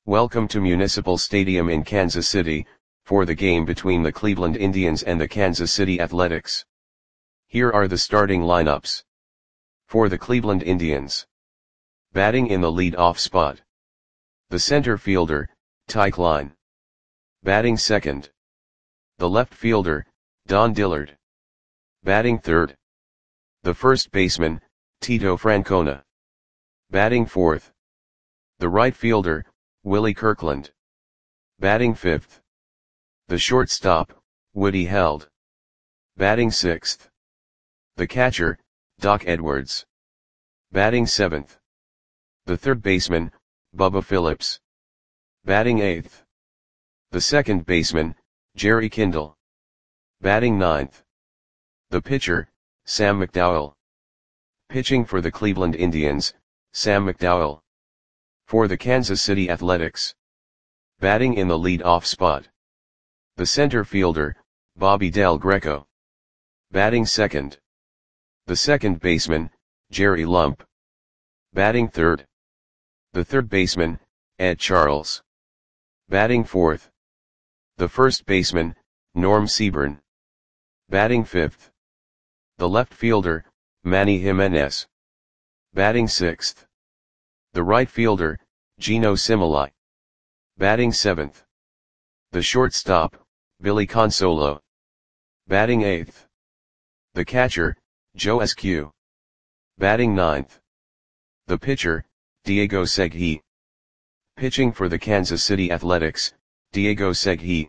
Welcome to Municipal Stadium in Kansas City, for the game between the Cleveland Indians and the Kansas City Athletics. Here are the starting lineups. For the Cleveland Indians. Batting in the lead-off spot. The center fielder, Ty Klein. Batting second. The left fielder, Don Dillard. Batting third. The first baseman, Tito Francona. Batting fourth. The right fielder, Willie Kirkland. Batting fifth. The shortstop, Woody Held. Batting sixth. The catcher, Doc Edwards. Batting seventh. The third baseman, Bubba Phillips. Batting eighth. The second baseman, Jerry Kindle. Batting ninth. The pitcher, Sam McDowell. Pitching for the Cleveland Indians, Sam McDowell. For the Kansas City Athletics. Batting in the lead-off spot. The center fielder, Bobby Del Greco. Batting second. The second baseman, Jerry Lump. Batting third. The third baseman, Ed Charles. Batting fourth. The first baseman, Norm Seaburn. Batting fifth. The left fielder, Manny Jimenez. Batting sixth. The right fielder, Geno Similai. Batting seventh. The shortstop, Billy Consolo. Batting eighth. The catcher, Joe Eskew. Batting ninth. The pitcher, Diego Segui. Pitching for the Kansas City Athletics, Diego Segui.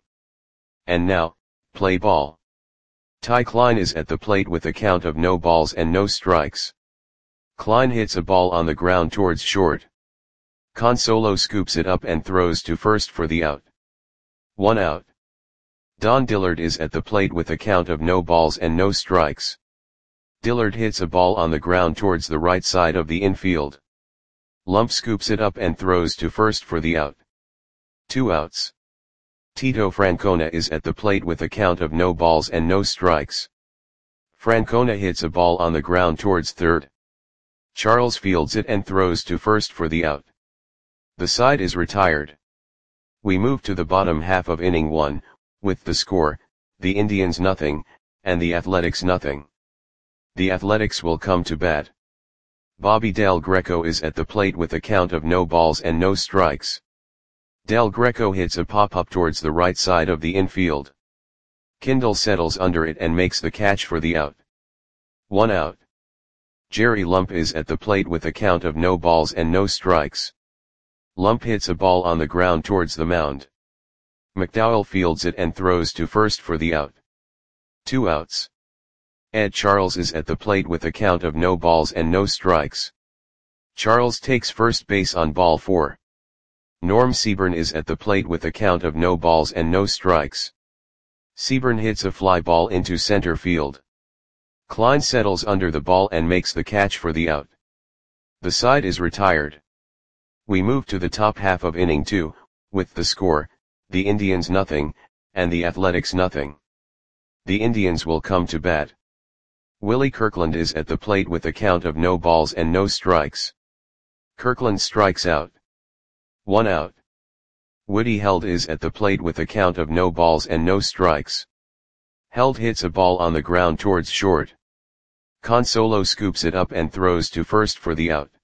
And now, play ball. Ty Klein is at the plate with a count of no balls and no strikes. Klein hits a ball on the ground towards short. Consolo scoops it up and throws to first for the out. 1 out. Don Dillard is at the plate with a count of no balls and no strikes. Dillard hits a ball on the ground towards the right side of the infield. Lump scoops it up and throws to first for the out. 2 outs. Tito Francona is at the plate with a count of no balls and no strikes. Francona hits a ball on the ground towards third. Charles fields it and throws to first for the out. The side is retired. We move to the bottom half of inning 1, with the score, the Indians nothing, and the Athletics nothing. The Athletics will come to bat. Bobby Del Greco is at the plate with a count of no balls and no strikes. Del Greco hits a pop-up towards the right side of the infield. Kindle settles under it and makes the catch for the out. 1 out. Jerry Lump is at the plate with a count of no balls and no strikes. Lump hits a ball on the ground towards the mound. McDowell fields it and throws to first for the out. 2 outs. Ed Charles is at the plate with a count of no balls and no strikes. Charles takes first base on ball 4. Norm Seaburn is at the plate with a count of no balls and no strikes. Seaburn hits a fly ball into center field. Klein settles under the ball and makes the catch for the out. The side is retired. We move to the top half of inning 2, with the score, the Indians nothing, and the Athletics nothing. The Indians will come to bat. Willie Kirkland is at the plate with a count of no balls and no strikes. Kirkland strikes out. 1 out. Woody Held is at the plate with a count of no balls and no strikes. Held hits a ball on the ground towards short. Consolo scoops it up and throws to first for the out.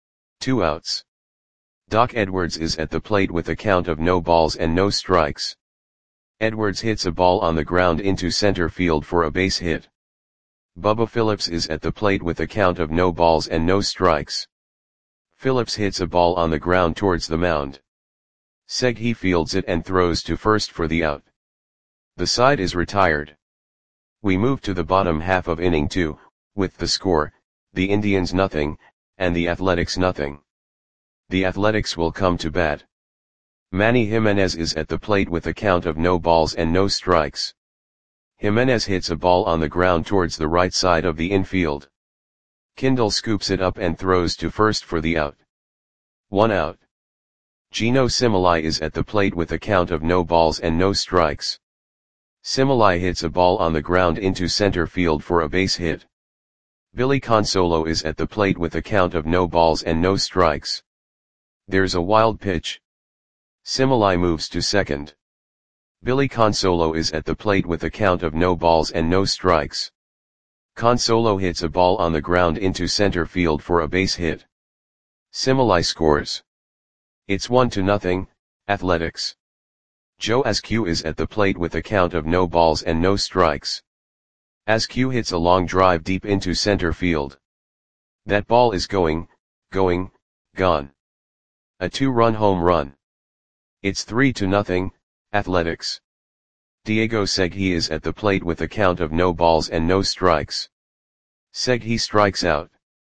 2 outs. Doc Edwards is at the plate with a count of no balls and no strikes. Edwards hits a ball on the ground into center field for a base hit. Bubba Phillips is at the plate with a count of no balls and no strikes. Phillips hits a ball on the ground towards the mound. Segui fields it and throws to first for the out. The side is retired. We move to the bottom half of inning 2, with the score, the Indians nothing, and the Athletics nothing. The Athletics will come to bat. Manny Jimenez is at the plate with a count of no balls and no strikes. Jimenez hits a ball on the ground towards the right side of the infield. Kindle scoops it up and throws to first for the out. 1 out. Geno Similai is at the plate with a count of no balls and no strikes. Similai hits a ball on the ground into center field for a base hit. Billy Consolo is at the plate with a count of no balls and no strikes. There's a wild pitch. Similai moves to second. Billy Consolo is at the plate with a count of no balls and no strikes. Consolo hits a ball on the ground into center field for a base hit. Similai scores. It's 1-0, Athletics. Joe Askew is at the plate with a count of no balls and no strikes. Askew hits a long drive deep into center field. That ball is gone. A 2-run home run. It's 3-0, Athletics. Diego Segui is at the plate with a count of no balls and no strikes. Segui strikes out.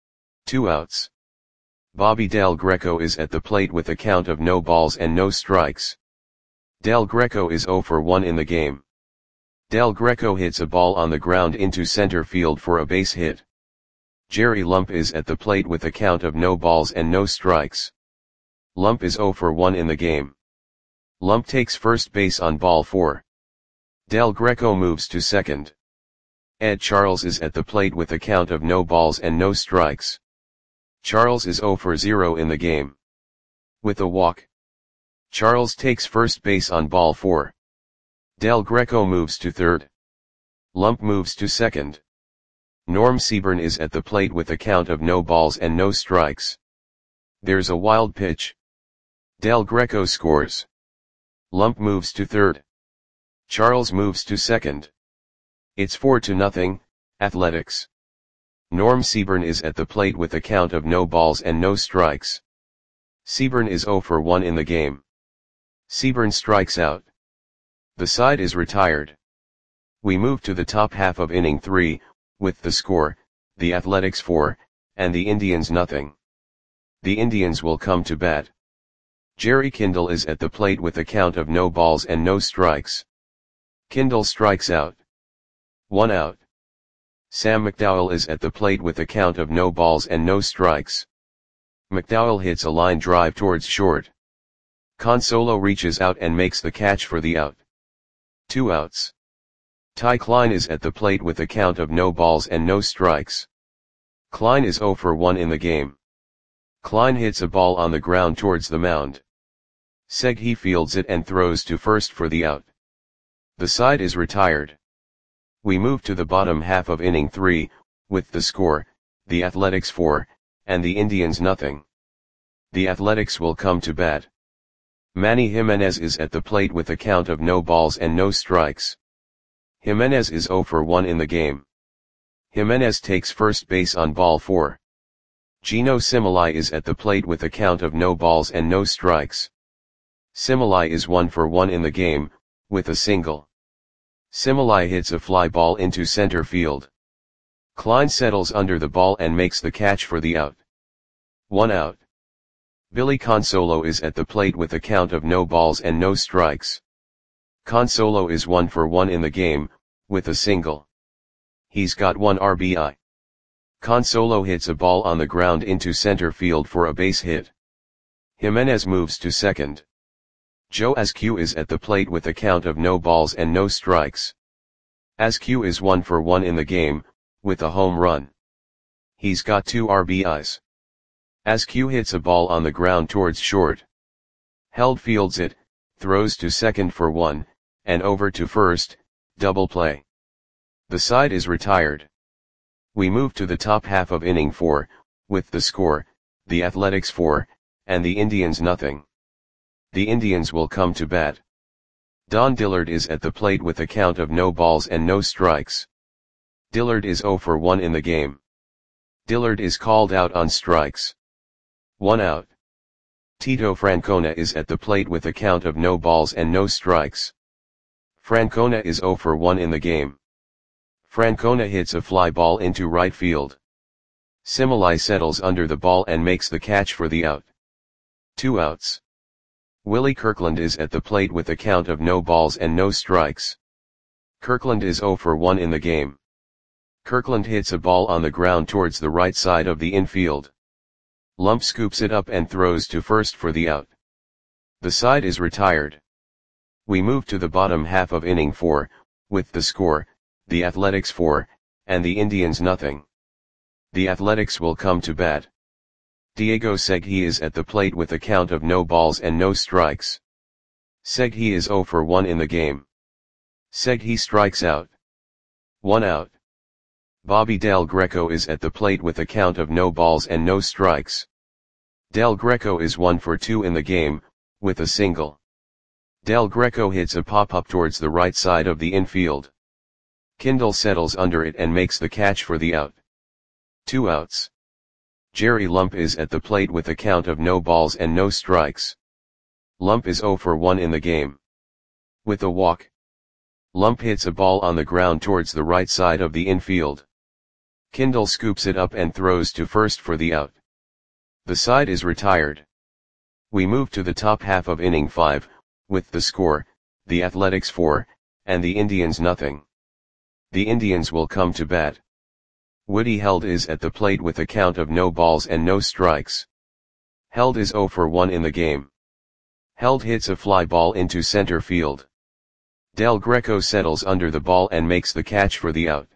2 outs. Bobby Del Greco is at the plate with a count of no balls and no strikes. Del Greco is 0 for 1 in the game. Del Greco hits a ball on the ground into center field for a base hit. Jerry Lump is at the plate with a count of no balls and no strikes. Lump is 0 for 1 in the game. Lump takes first base on ball 4. Del Greco moves to second. Ed Charles is at the plate with a count of no balls and no strikes. Charles is 0 for 0 in the game. With a walk, Charles takes first base on ball 4. Del Greco moves to third. Lump moves to second. Norm Seaburn is at the plate with a count of no balls and no strikes. There's a wild pitch. Del Greco scores. Lump moves to third. Charles moves to second. It's 4-0, Athletics. Norm Seaburn is at the plate with a count of no balls and no strikes. Seaburn is 0 for 1 in the game. Seaburn strikes out. The side is retired. We move to the top half of inning 3, with the score, the Athletics 4, and the Indians nothing. The Indians will come to bat. Jerry Kindle is at the plate with a count of no balls and no strikes. Kindle strikes out. 1 out. Sam McDowell is at the plate with a count of no balls and no strikes. McDowell hits a line drive towards short. Consolo reaches out and makes the catch for the out. 2 outs. Ty Klein is at the plate with a count of no balls and no strikes. Klein is 0 for 1 in the game. Klein hits a ball on the ground towards the mound. Segui fields it and throws to first for the out. The side is retired. We move to the bottom half of inning 3, with the score, the Athletics 4, and the Indians nothing. The Athletics will come to bat. Manny Jimenez is at the plate with a count of no balls and no strikes. Jimenez is 0 for 1 in the game. Jimenez takes first base on ball 4. Gino Similai is at the plate with a count of no balls and no strikes. Similai is 1 for 1 in the game, with a single. Similai hits a fly ball into center field. Klein settles under the ball and makes the catch for the out. 1 out. Billy Consolo is at the plate with a count of no balls and no strikes. Consolo is 1 for 1 in the game, with a single. He's got 1 RBI. Consolo hits a ball on the ground into center field for a base hit. Jimenez moves to second. Joe Askew is at the plate with a count of no balls and no strikes. Askew is 1 for 1 in the game, with a home run. He's got 2 RBIs. Askew hits a ball on the ground towards short. Held fields it, throws to second for 1, and over to first, double play. The side is retired. We move to the top half of inning 4, with the score, the Athletics 4, and the Indians nothing. The Indians will come to bat. Don Dillard is at the plate with a count of no balls and no strikes. Dillard is 0 for 1 in the game. Dillard is called out on strikes. 1 out. Tito Francona is at the plate with a count of no balls and no strikes. Francona is 0 for 1 in the game. Francona hits a fly ball into right field. Similai settles under the ball and makes the catch for the out. 2 outs. Willie Kirkland is at the plate with a count of no balls and no strikes. Kirkland is 0 for 1 in the game. Kirkland hits a ball on the ground towards the right side of the infield. Lump scoops it up and throws to first for the out. The side is retired. We move to the bottom half of inning 4, with the score, the Athletics 4, and the Indians nothing. The Athletics will come to bat. Diego Segui is at the plate with a count of no balls and no strikes. Seghi is 0 for 1 in the game. Seghi strikes out. 1 out. Bobby Del Greco is at the plate with a count of no balls and no strikes. Del Greco is 1 for 2 in the game, with a single. Del Greco hits a pop-up towards the right side of the infield. Kindle settles under it and makes the catch for the out. 2 outs. Jerry Lump is at the plate with a count of no balls and no strikes. Lump is 0 for 1 in the game. With a walk. Lump hits a ball on the ground towards the right side of the infield. Kindle scoops it up and throws to first for the out. The side is retired. We move to the top half of inning 5, with the score, the Athletics 4, and the Indians nothing. The Indians will come to bat. Woody Held is at the plate with a count of no balls and no strikes. Held is 0 for 1 in the game. Held hits a fly ball into center field. Del Greco settles under the ball and makes the catch for the out.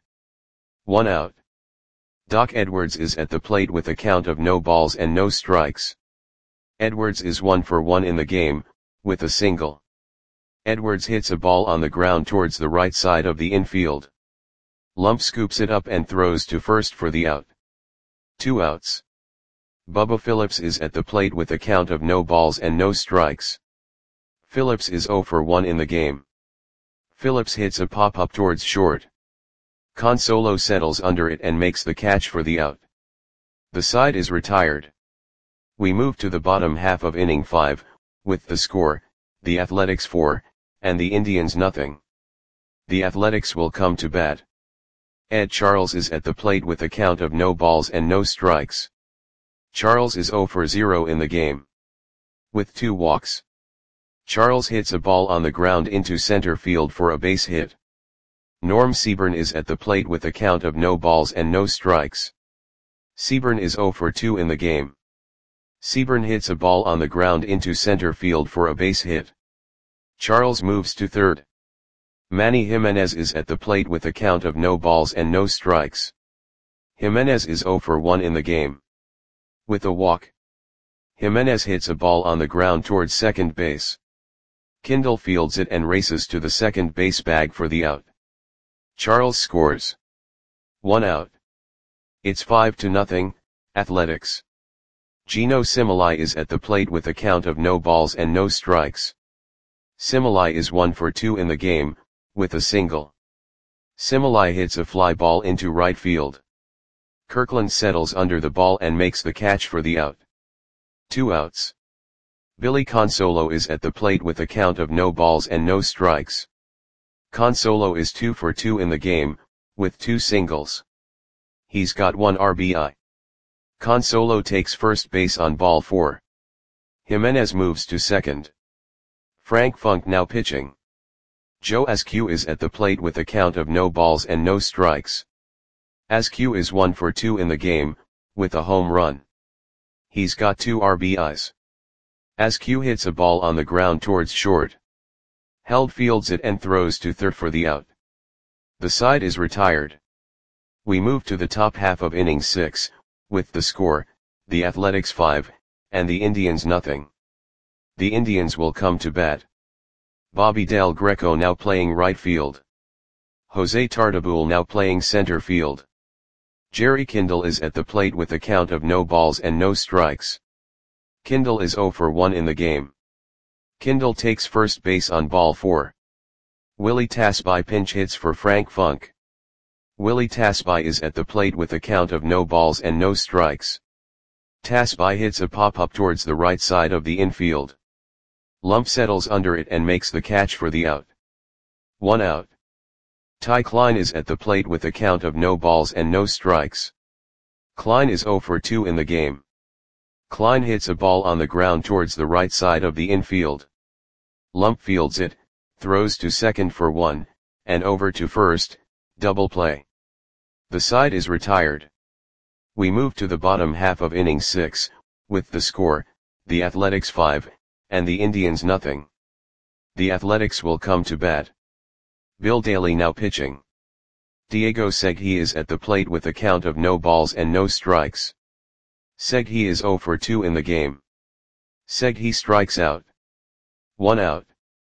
1 out. Doc Edwards is at the plate with a count of no balls and no strikes. Edwards is 1 for 1 in the game, with a single. Edwards hits a ball on the ground towards the right side of the infield. Lump scoops it up and throws to first for the out. 2 outs. Bubba Phillips is at the plate with a count of no balls and no strikes. Phillips is 0 for 1 in the game. Phillips hits a pop-up towards short. Consolo settles under it and makes the catch for the out. The side is retired. We move to the bottom half of inning 5, with the score, the Athletics 4, and the Indians nothing. The Athletics will come to bat. Ed Charles is at the plate with a count of no balls and no strikes. Charles is 0 for 0 in the game. With 2 walks. Charles hits a ball on the ground into center field for a base hit. Norm Seaburn is at the plate with a count of no balls and no strikes. Seaburn is 0 for 2 in the game. Seaburn hits a ball on the ground into center field for a base hit. Charles moves to third. Manny Jimenez is at the plate with a count of no balls and no strikes. Jimenez is 0 for 1 in the game. With a walk. Jimenez hits a ball on the ground towards second base. Kindle fields it and races to the second base bag for the out. Charles scores. 1 out. It's 5-0, Athletics. Gino Similai is at the plate with a count of no balls and no strikes. Similai is 1 for 2 in the game, with a single. Similai hits a fly ball into right field. Kirkland settles under the ball and makes the catch for the out. 2 outs. Billy Consolo is at the plate with a count of no balls and no strikes. Consolo is 2 for 2 in the game, with 2 singles. He's got 1 RBI. Consolo takes first base on ball 4. Jimenez moves to second. Frank Funk now pitching. Joe Askew is at the plate with a count of no balls and no strikes. Askew is 1 for 2 in the game, with a home run. He's got 2 RBIs. Askew hits a ball on the ground towards short. Held fields it and throws to third for the out. The side is retired. We move to the top half of inning 6, with the score, the Athletics 5, and the Indians nothing. The Indians will come to bat. Bobby Del Greco now playing right field. Jose Tartabull now playing center field. Jerry Kindle is at the plate with a count of no balls and no strikes. Kindle is 0 for 1 in the game. Kindle takes first base on ball 4. Willie Tasby pinch hits for Frank Funk. Willie Tasby is at the plate with a count of no balls and no strikes. Tasby hits a pop-up towards the right side of the infield. Lump settles under it and makes the catch for the out. 1 out. Ty Klein is at the plate with a count of no balls and no strikes. Klein is 0 for 2 in the game. Klein hits a ball on the ground towards the right side of the infield. Lump fields it, throws to second for 1, and over to first, double play. The side is retired. We move to the bottom half of inning 6, with the score, the Athletics 5, and the Indians nothing. The Athletics will come to bat. Bill Daly now pitching. Diego Seghi is at the plate with a count of no balls and no strikes. Seghi is 0 for 2 in the game. Seghi strikes out. 1 out.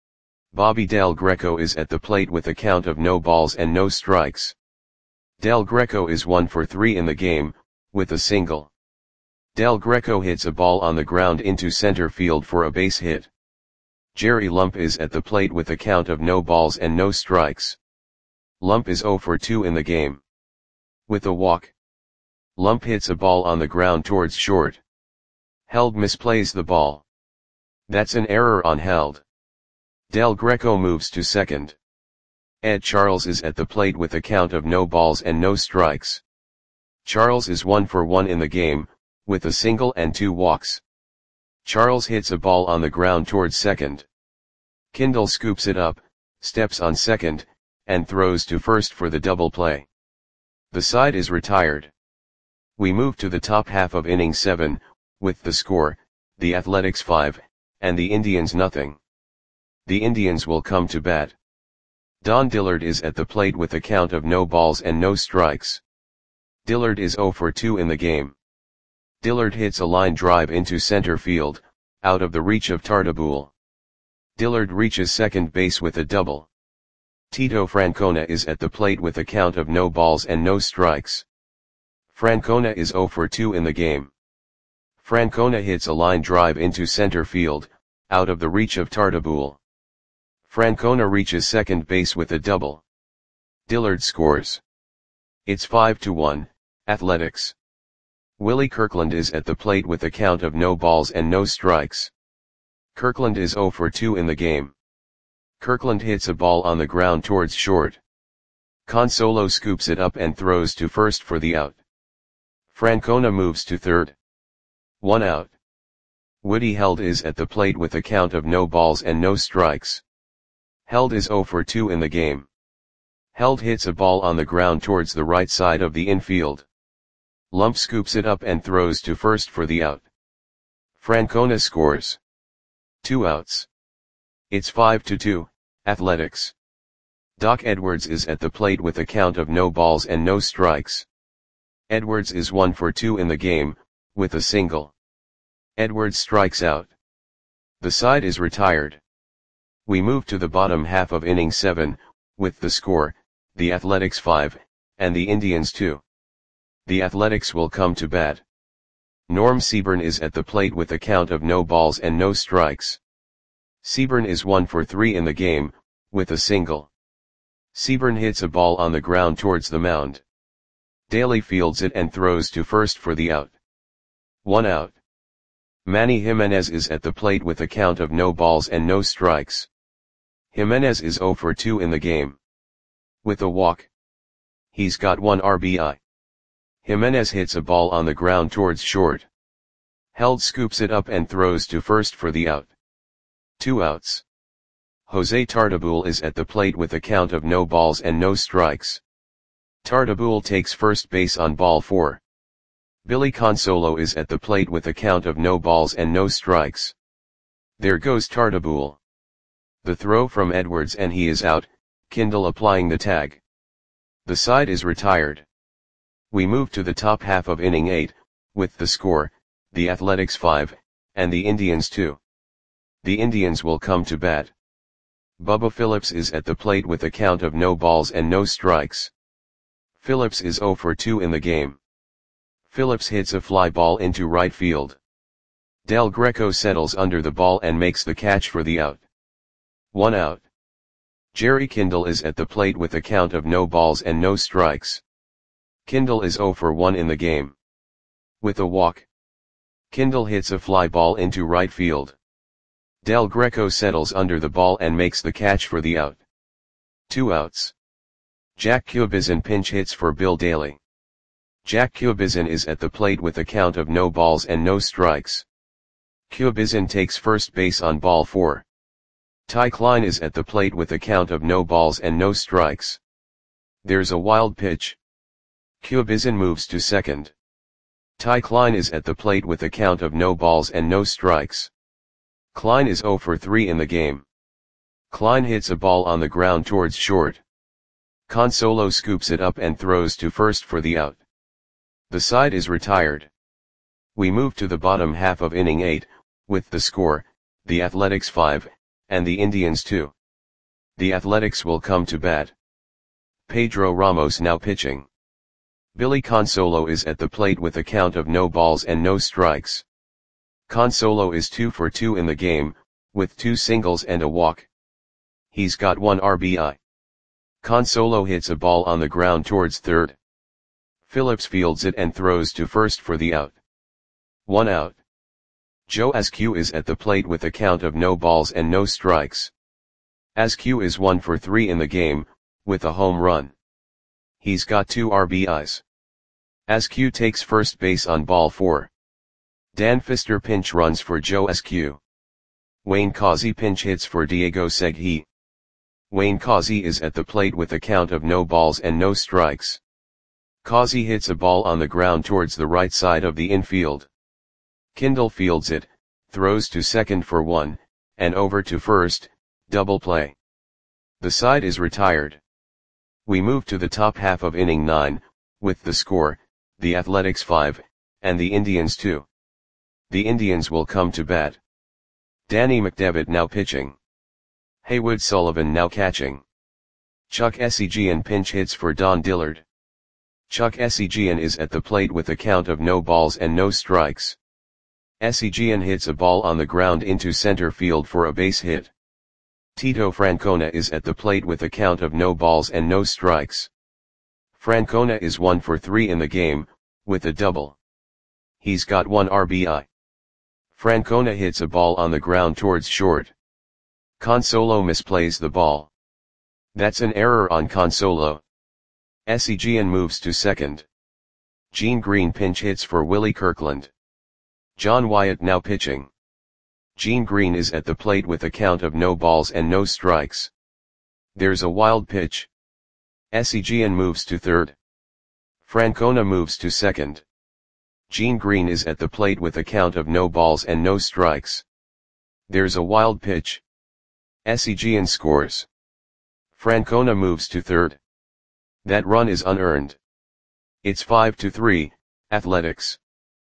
Bobby Del Greco is at the plate with a count of no balls and no strikes. Del Greco is 1 for 3 in the game, with a single. Del Greco hits a ball on the ground into center field for a base hit. Jerry Lump is at the plate with a count of no balls and no strikes. Lump is 0 for 2 in the game. With a walk. Lump hits a ball on the ground towards short. Held misplays the ball. That's an error on Held. Del Greco moves to second. Ed Charles is at the plate with a count of no balls and no strikes. Charles is 1 for 1 in the game, with a single and 2 walks. Charles hits a ball on the ground towards second. Kindle scoops it up, steps on second, and throws to first for the double play. The side is retired. We move to the top half of inning 7, with the score, the Athletics 5, and the Indians nothing. The Indians will come to bat. Don Dillard is at the plate with a count of no balls and no strikes. Dillard is 0 for 2 in the game. Dillard hits a line drive into center field, out of the reach of Tartabull. Dillard reaches second base with a double. Tito Francona is at the plate with a count of no balls and no strikes. Francona is 0 for 2 in the game. Francona hits a line drive into center field, out of the reach of Tartabull. Francona reaches second base with a double. Dillard scores. It's 5-1, Athletics. Willie Kirkland is at the plate with a count of no balls and no strikes. Kirkland is 0 for 2 in the game. Kirkland hits a ball on the ground towards short. Consolo scoops it up and throws to first for the out. Francona moves to third. 1 out. Woody Held is at the plate with a count of no balls and no strikes. Held is 0 for 2 in the game. Held hits a ball on the ground towards the right side of the infield. Lump scoops it up and throws to first for the out. Francona scores. 2 outs. It's 5-2, Athletics. Doc Edwards is at the plate with a count of no balls and no strikes. Edwards is 1 for 2 in the game, with a single. Edwards strikes out. The side is retired. We move to the bottom half of inning 7, with the score, the Athletics 5, and the Indians 2. The Athletics will come to bat. Norm Seaburn is at the plate with a count of no balls and no strikes. Seaburn is 1 for 3 in the game, with a single. Seaburn hits a ball on the ground towards the mound. Daly fields it and throws to first for the out. 1 out. Manny Jimenez is at the plate with a count of no balls and no strikes. Jimenez is 0 for 2 in the game. With a walk. He's got 1 RBI. Jimenez hits a ball on the ground towards short. Held scoops it up and throws to first for the out. 2 outs. Jose Tartabull is at the plate with a count of no balls and no strikes. Tartabull takes first base on ball 4. Billy Consolo is at the plate with a count of no balls and no strikes. There goes Tartabull. The throw from Edwards and he is out, Kindle applying the tag. The side is retired. We move to the top half of inning 8, with the score, the Athletics 5, and the Indians 2. The Indians will come to bat. Bubba Phillips is at the plate with a count of no balls and no strikes. Phillips is 0 for 2 in the game. Phillips hits a fly ball into right field. Del Greco settles under the ball and makes the catch for the out. 1 out. Jerry Kindle is at the plate with a count of no balls and no strikes. Kindle is 0 for 1 in the game. With a walk. Kindle hits a fly ball into right field. Del Greco settles under the ball and makes the catch for the out. 2 outs. Jack Cubizin pinch hits for Bill Daly. Jack Cubizin is at the plate with a count of no balls and no strikes. Cubizin takes first base on ball 4. Ty Klein is at the plate with a count of no balls and no strikes. There's a wild pitch. Cubizin moves to second. Ty Klein is at the plate with a count of no balls and no strikes. Klein is 0 for 3 in the game. Klein hits a ball on the ground towards short. Consolo scoops it up and throws to first for the out. The side is retired. We move to the bottom half of inning 8, with the score, the Athletics 5, and the Indians 2. The Athletics will come to bat. Pedro Ramos now pitching. Billy Consolo is at the plate with a count of no balls and no strikes. Consolo is 2 for 2 in the game, with 2 singles and a walk. He's got 1 RBI. Consolo hits a ball on the ground towards third. Phillips fields it and throws to first for the out. 1 out. Joe Askew is at the plate with a count of no balls and no strikes. Askew is 1 for 3 in the game, with a home run. He's got 2 RBIs. Askew takes first base on ball 4. Dan Fister pinch runs for Joe Askew. Wayne Causey pinch hits for Diego Segui. Wayne Causey is at the plate with a count of no balls and no strikes. Causey hits a ball on the ground towards the right side of the infield. Kindle fields it, throws to second for 1, and over to first, double play. The side is retired. We move to the top half of inning 9, with the score, the Athletics 5, and the Indians 2. The Indians will come to bat. Danny McDevitt now pitching. Haywood Sullivan now catching. Chuck Essegian pinch hits for Don Dillard. Chuck Essegian is at the plate with a count of no balls and no strikes. Essegian hits a ball on the ground into center field for a base hit. Tito Francona is at the plate with a count of no balls and no strikes. Francona is 1 for 3 in the game, with a double. He's got 1 RBI. Francona hits a ball on the ground towards short. Consolo misplays the ball. That's an error on Consolo. Essegian moves to second. Gene Green pinch hits for Willie Kirkland. John Wyatt now pitching. Gene Green is at the plate with a count of no balls and no strikes. There's a wild pitch. Essegian moves to third. Francona moves to second. Gene Green is at the plate with a count of no balls and no strikes. There's a wild pitch. Essegian scores. Francona moves to third. That run is unearned. It's 5-3, Athletics.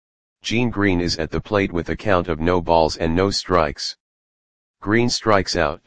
Gene Green is at the plate with a count of no balls and no strikes. Green strikes out.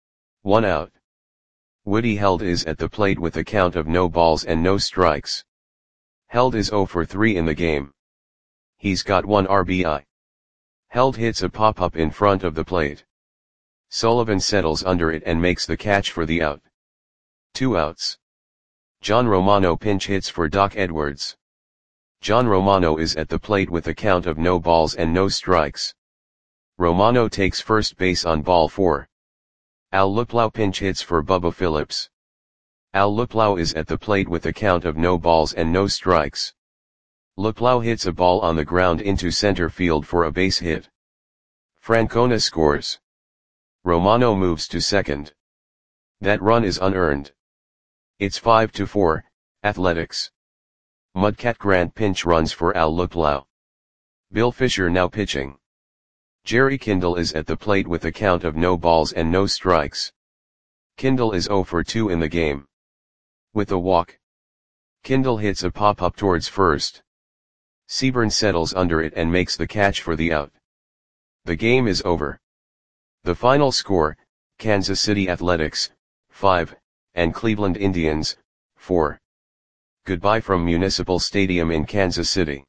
1 out. Woody Held is at the plate with a count of no balls and no strikes. Held is 0 for 3 in the game. He's got 1 RBI. Held hits a pop-up in front of the plate. Sullivan settles under it and makes the catch for the out. 2 outs. John Romano pinch hits for Doc Edwards. John Romano is at the plate with a count of no balls and no strikes. Romano takes first base on ball 4. Al Luplow pinch hits for Bubba Phillips. Al Luplow is at the plate with a count of no balls and no strikes. Luplow hits a ball on the ground into center field for a base hit. Francona scores. Romano moves to second. That run is unearned. It's 5-4, Athletics. Mudcat Grant pinch runs for Al Luplow. Bill Fisher now pitching. Jerry Kindle is at the plate with a count of no balls and no strikes. Kindle is 0 for 2 in the game. With a walk. Kindle hits a pop-up towards first. Seaburn settles under it and makes the catch for the out. The game is over. The final score, Kansas City Athletics, 5, and Cleveland Indians, 4. Goodbye from Municipal Stadium in Kansas City.